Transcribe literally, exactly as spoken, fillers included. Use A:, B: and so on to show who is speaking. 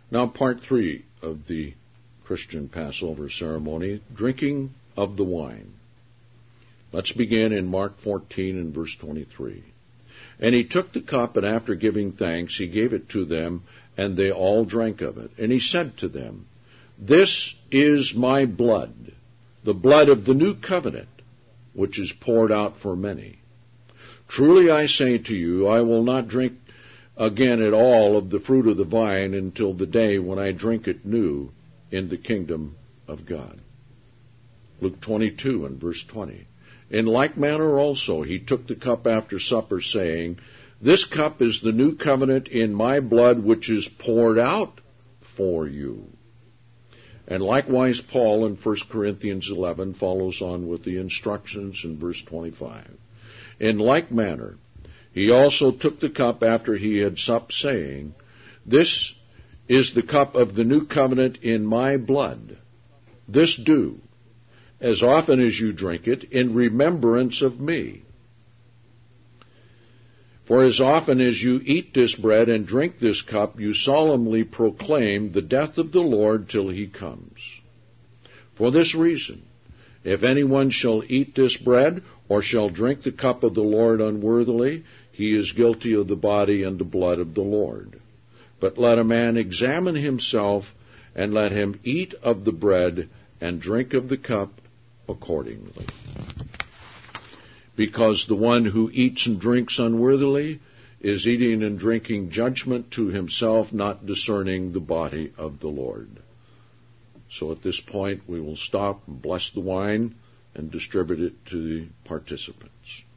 A: Now, part three of the Christian Passover ceremony, drinking of the wine. Let's begin in Mark fourteen and verse twenty-three. And he took the cup, and after giving thanks, he gave it to them, and they all drank of it. And he said to them, This is my blood, the blood of the new covenant, which is poured out for many. Truly I say to you, I will not drink again at all of the fruit of the vine until the day when I drink it new in the kingdom of God. Luke twenty-two and verse twenty. In like manner also he took the cup after supper, saying, This cup is the new covenant in my blood, which is poured out for you. And likewise Paul in First Corinthians eleven follows on with the instructions in verse twenty-five. In like manner he also took the cup after he had supped, saying, This is the cup of the new covenant in my blood. This do, as often as you drink it, in remembrance of me. For as often as you eat this bread and drink this cup, you solemnly proclaim the death of the Lord till he comes. For this reason, if anyone shall eat this bread, or shall drink the cup of the Lord unworthily, he is guilty of the body and the blood of the Lord. But let a man examine himself, and let him eat of the bread and drink of the cup accordingly. Because the one who eats and drinks unworthily is eating and drinking judgment to himself, not discerning the body of the Lord. So at this point we will stop and bless the wine and distribute it to the participants.